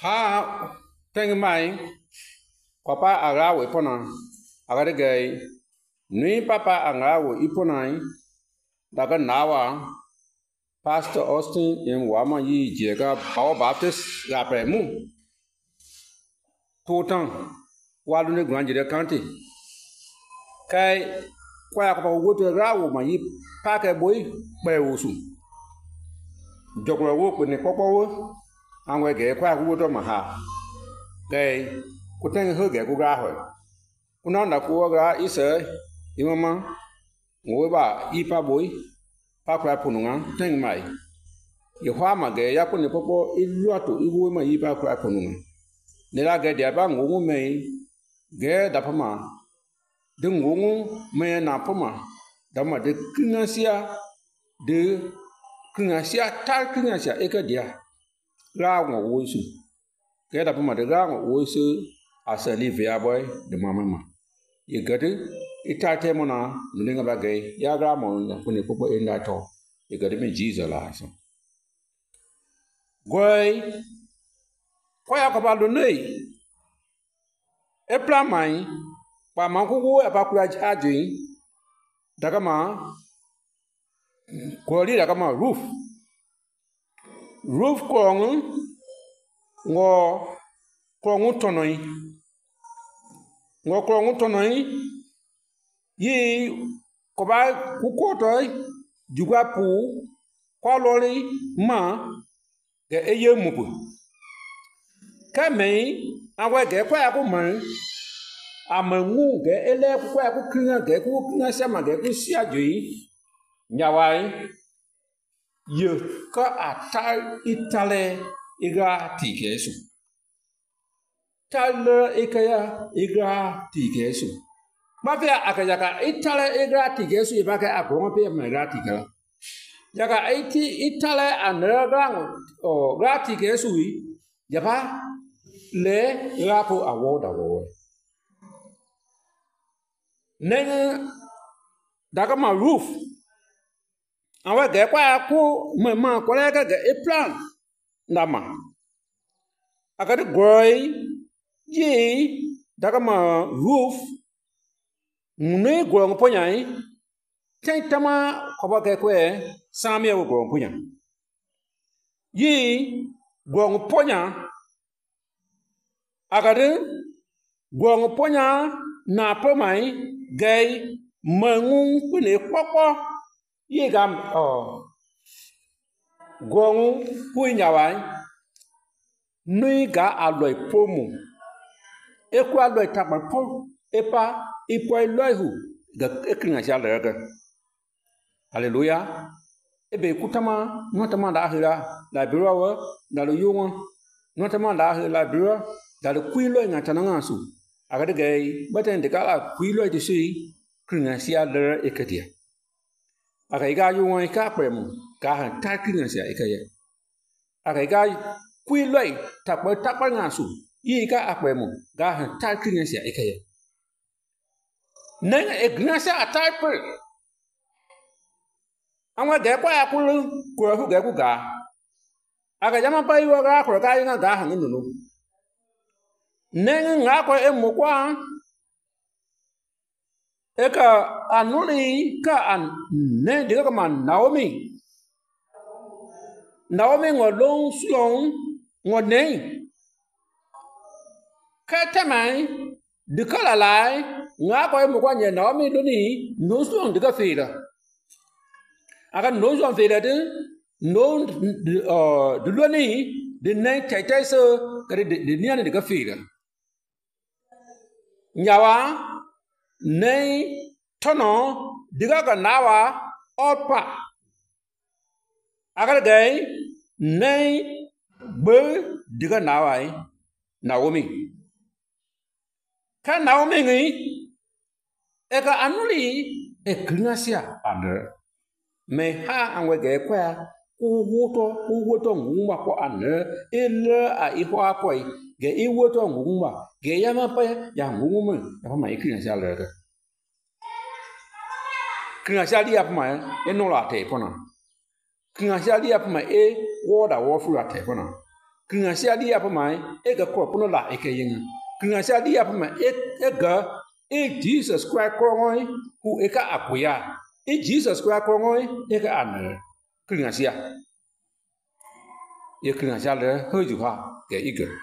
Ha teng mai papa agawe pona agade gay nui papa agawe iponai daga nawa Pastor Austin in wama yi jega Power Baptist rapre mu totan walu ne granjire county kai kwa ko woto rawo ma yi pake boy pe wosu jogro wo ko ne popo wo anwe ge kwa woto ma ha kai ko ten ho ge ko ga ho kuna na ko ga ise imama ngo ba ipa boy pa kwa pununga ten mai ye hwa ma ge ya ko ne popo iluato iwo ma yi pa kwa pununga ne la ge dia ba ngo me ge da pama de ngongo me na poma dama de kinasia tal kinasia eka dia ra ngo wosu ke da poma de ra ngo wosu asali via boy de mama ye gade itate mona nulinga bagay ya ra mo kuni popo enda to ye gade me Jesus la so goy koya ko ba do nei e plan mai pa mankugu apakula ajin daga ma koli daga ma roof kongu ngo kongu tonoi yi ko ba ku kotoi juga pu ko lori ma ge eye mupu kamei awe ge kwa ku man amangu ge ele kwa ku kinga sama ge ku siajui nyawai ye ka atal itale iga tikesu tale ikaya iga tikesu mafia akajaka itale iga tikesu ibaka agonga pe mega tikala yaka itale anragang o ga tikesu yaba le rapo awoda wo neng daga ma roof awa ge kwa ku mama ko le ga e plan ndama akade goy yi daga ma roof mune gong ponyai tama ko ba ge kwe samye wo gong ponya yi gong ponya akade gong ponya na pomai gay mangung kune popo yigam gongu puinyawai nui ga aloi pomu eku aloi takmapo epa ipoi loihu ga ekringa shalere hallelujah ebe kutama notama da hira la birawa da lo yunga notama da hira la birawa da lo kuilo ngatana ngasu agade gay baten de kala kuilo de sui kringa shalere ekadia akai ga yuwa ka premu ka han ta kringa sha ekaye akai ga kuilo takpa ngasu yi ka apremu ga han ta kringa sha ekaye neng ignasia ataipe anwa de kwa akulu ko hu ga ku ga aga jama pa iwa ga ko ka ina ga han nunu neng nga ko emukwa eka anuli ka an ne de ka man Naomi ngo long slong ngo nei ka tamai de kala lai nga ko emukwa nye Naomi duni no slong de ka fira aka no slong fira de no de loni de nei tai so ka de niane de ka fira nyawa nei tono diga ga nawa opa agar gay nei be diga nawa Naomi ka Naomi ngi eka anuli ekringasia ande me ha anwe ge kwa ku woto ngumba ko ande ele a ihwa ko ge iwoto ngumba ge yama pa ya ngumba ya pa mai kringasia le kringasia dia pa mai eno la te pona kringasia dia pa mai e woda wo fu la te pona kringa sia di apa mai e ga ko puno la e ke yin kringa sia di apa mai e ga e Jesus Christ ko ngoi hu e ka akuya e Jesus Christ ko ngoi e ka an kringa sia ye kringa sia le ho ju ha ke i ga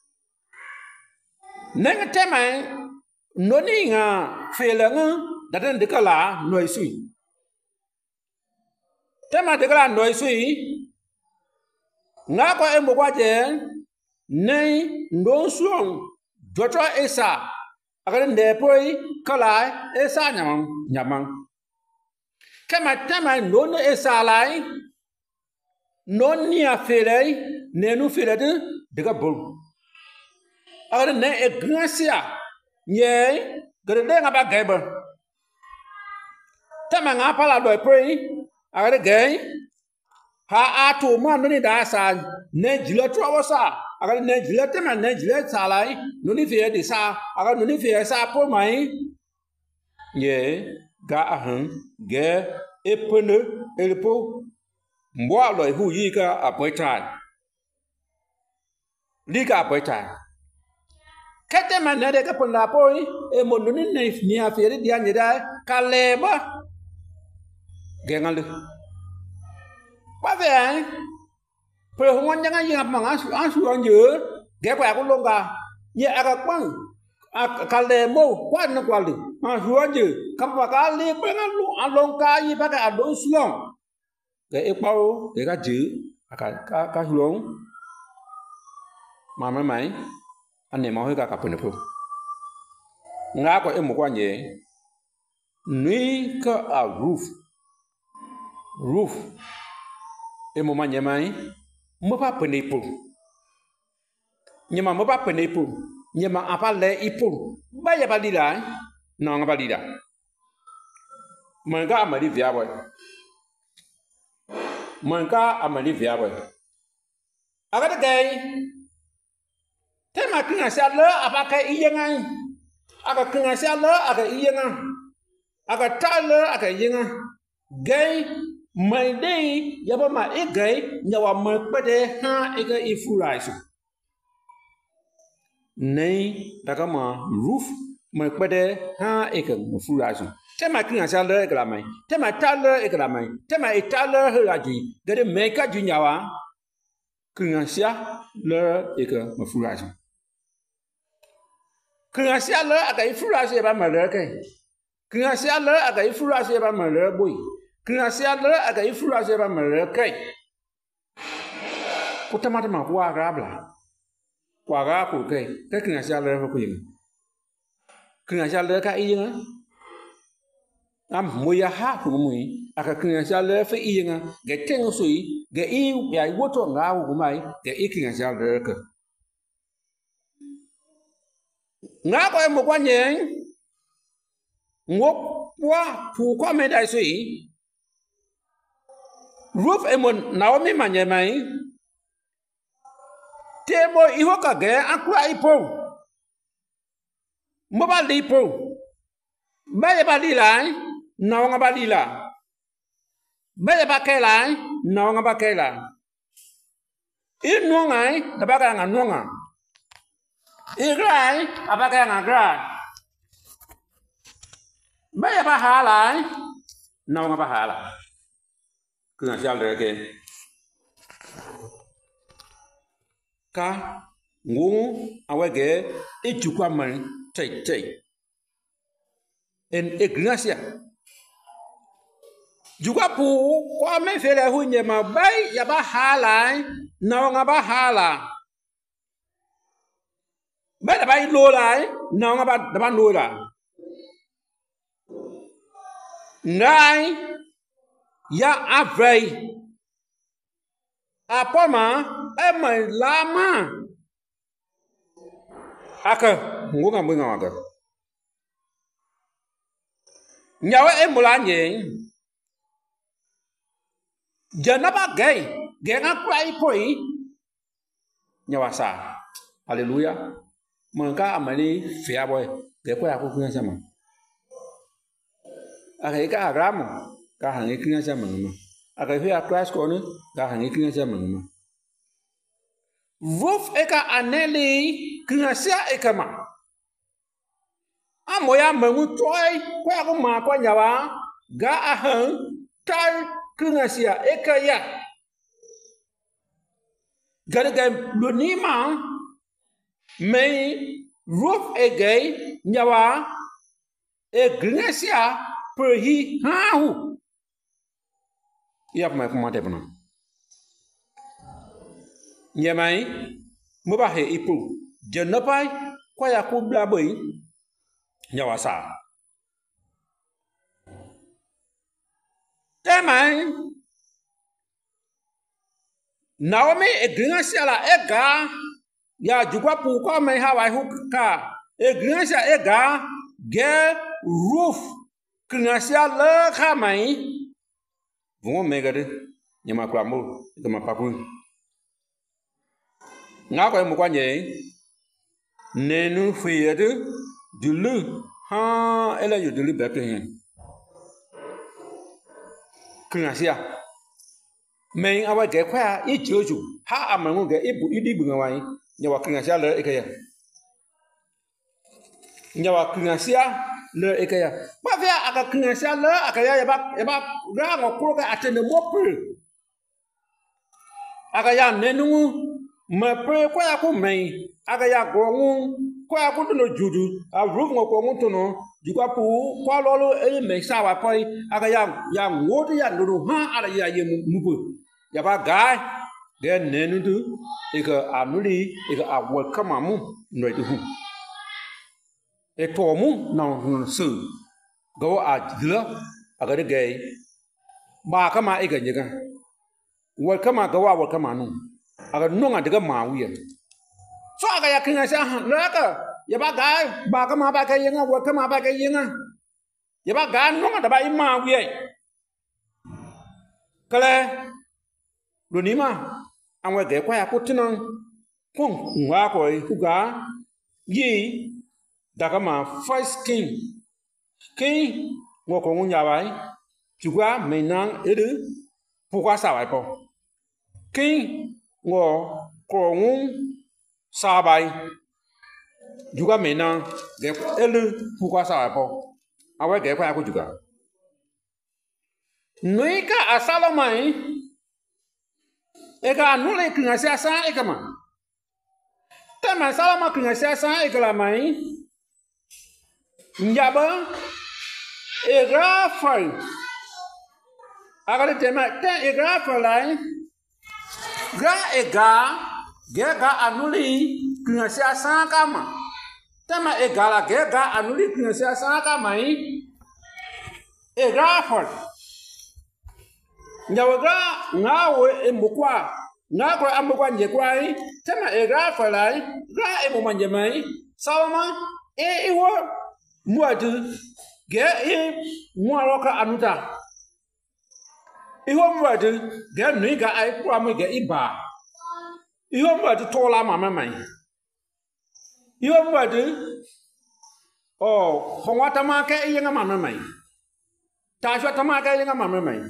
nang te mai no ni nga fe la nga da den de ka la noi sui te ma de ka la noi sui nga ko e mo kwa je nei ndo suong joto esa agare nde poi kala esa nyamang kama tama no ne esa lai no ni afere ne nu fere de ga bol agare ne e gracia nye gare de nga ba gaiba tama nga pala do poi agare gai ha atu mo no ni da sa ne jilo tro sa agare ne jilo tema ne jilo sa lai no ni fe de sa agare no ni fe sa po mai ye ga ahan ge epene elpo mbo lo hu yi ka apoita li ka apoita kete man ne de ka pona poi e mo no ni a fe de dia ni da ka leba ge ngalu ba về pero hon yang yang mang asu ang ye ge kwa ko longa ye aga kwang ka le mo kwa na kwa li asu ang ye ka pa ka li pe na lu alonga yi ba ka do suong ge e pao ge ka ji ka suong ma mai anh ne ma ho ka pe na pu nga ko e mo kwa ye ni ka a roof e mo manya mai mo pa penipu nyama mo pa penipu nyama apa le ipu ba ya balila no nga balila manga amali via boy aga de gay tema kinga sa le apa ka iyenga aga kinga sa le aga iyenga aga ta le aga iyenga gay mai dei yaba ma egay nyawa ma pede ha ega ifuraisu nei daga ma roof ma pede ha ega ifuraisu tema kinga sa le ega mai tema ta le ega mai tema itala helaji gade meka junyawa kinga sia le ega ifuraisu kinga sia le aga ifuraisu ba ma le kai kinga sia le aga ifuraisu ba ma le boy kena sia le aga ifura se ba merekai putamata ma kwa rabla kwa ga ku kai kena sia le ko yin kena sia le ka yin am moya ha ku mui aka kena sia le fe yin ge teng sui ge i ya woto nga ku mai ge kena sia le ka nga ko mo kwa nyen ngop wa pu kwa me dai sui roof emon Naomi manyemai tebo iho kage akwa ipo moba lipo baye balila nawanga balila baye bakela nawanga bakela inongai dabaga nga nonga igrai abaga nga grai baye bahala nawanga bahala kena sial ke ka ngung awege echukwa man tai en ignacia juga pu kwa me fele hunye ma bai ya ba hala na nga ba hala ba da bai lo lai na nga ba da ban lo la ngai ya avei apoma ema lama aka ngunga mwinga waga nyawe emula nye janaba gay genga kwai poi nyawa sa haleluya manka amani fia boy ge kwa ku kunya sama aka ka agramo ka hangi kinya sama ma aka fia class ko ne ka hangi kinya sama ma Roof eka aneli kinasia eka ma. Amoya mengu toy kwa ko ma kwa nyawa ga ahan tal kinasia eka ya. Garga lunima mai roof egay nyawa e kinasia per hi hahu. Yap mai kuma te bana. Nyamai mubahe ipu jenapai kwa ya kubla boy nyawa sa. Temai Naomi egrinsia la ega ya jukwa pu kwa mai hawa huka egrinsia ega ge roof krinsia le khamai vongo megade nyama kwa mo kama papu nga ko mo kwanye nenu fiyede dulu ha ela yo dulu bepte krinsia men awa ge kwa I joju ha amangu ge ibu idi bu ngawai nyawa krinsia le ekaya nyawa krinsia le ekaya ba via aka krinsia le akaya yaba ra ngokro ka atene mopu akaya nenu ma pre kwa ya ku men akaya gongu kwa ya ku no juju a roof ngoko nguto no jukwa pu kwa lolo e me sawa poi akaya ya ngoti ya nduru ha ala ya ye mupu ya ba gai de nenu du eka anuli eka awol kamamu no du e tomu na su go a dila aga de gay ba kama eka nyega wol kama go wa wol kama nu aga nonga de ma wiye so aga ya kinga sa laka ya ba gai ba kama ba kai yenga wol kama ba kai yenga ya ba ga nonga da ba I ma wiye kale lunima amwe ge kwa ya kutina kong ngwa ko huga yi dakama first king ngoko ngunya bai jugwa menang edu pukwa sawai po king ngo ko ngun sabai juga menang ge elu pukwa sawai po awe ge kwa ya ku juga nuika asalomai eka anule kringasia sa eka ma. Tema salama kringasia sa eka la mai. Njaba ega fal. Agale tema ten ega falai. Ga ega gega anule kringasia sa kama. Tema ega la gega anule kringasia sa kama ega fal. Nyawaga ngawe emukwa ngako amukwa njekwai tena ega falai ga emumanje mai salama iwo muadu ge muaroka anuta iwo muadu ge niga ai kwa mu ge iba iwo muadu tola mama mai iwo muadu hongwata make yenga mama mai tasha tamaka yenga mama mai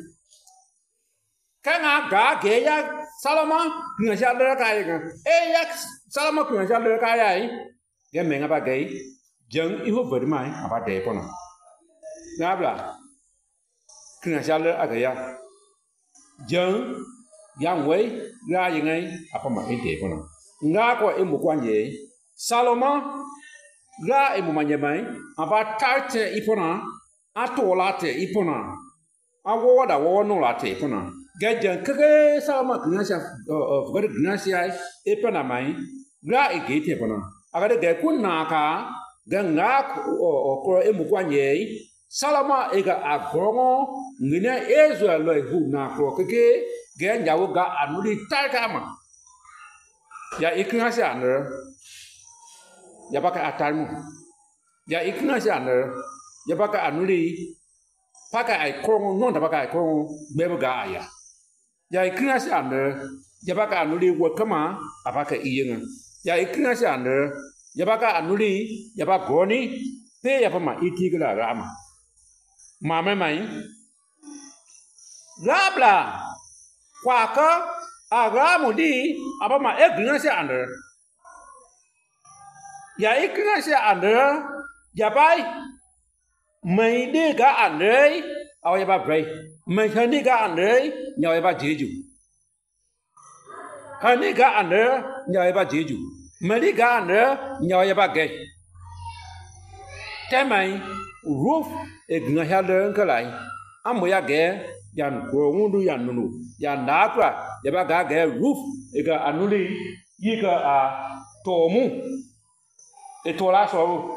Kanga ga ge ya salama kringasia le ka ya ya salama kringasia le ka ya ge menga ba ge jeng I ho veri mai aba de pono ngabla kringasia le aga ya jeng yang wei ga yingai apa ma de pono nga ko e mu kwanje salama ga e mu manje mai aba tarte ipona atola te ipona awo da wo no la te ipona Gajan kage sama kinasia vgar kinasia epana mai gra egete pona agade ga kunaka ganga ko emukwanye salama ega agongo ngine ezo lo hu na ko kage ga nyawo ga anuli tarkama ya ikinasia ner ya baka atarmu ya ikinasia ner ya baka anuli paka ai kongo non da baka ai kongo bebo ga aya ya ikrinasi ande jabaka anuli wakama apaka iyenga ya ikrinasi ande jabaka anuli jabaka goni pe yapama itigla rama mama mai labla kwaka Agora di apa ma ignorância andere. Ya ignorância andere, ya pai. Mày đi cả anh đấy, ao ba bray. Mày thân đi cả anh đấy, nhau ba jeju. Thân đi cả anh đấy, nhau ba jeju. Mày đi cả anh đấy, nhau ba gay. Thế mày roof ignorância andere cái lại. Amo ya gay. Yan kuongundu yan nunu yan nakra yaba ga roof ega anuli yiga tomu etola sobo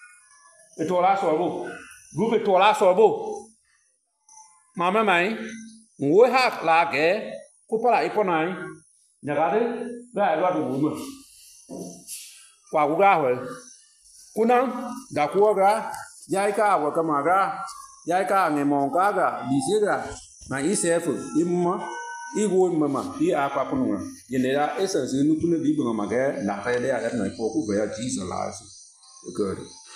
roof etola sobo mama mai ngoi ha la ge kupala iponai nyagade ga ro du mu kwa ku ga ho kunang ga ku ga yai ka wa kama ga yai ka nge mon ka ga di se ga ma isefu imma iwo mama i akwa punwa yenera esa zinu kuna bi ngama ga na ta ya ga na ko ku ga Jesus la su good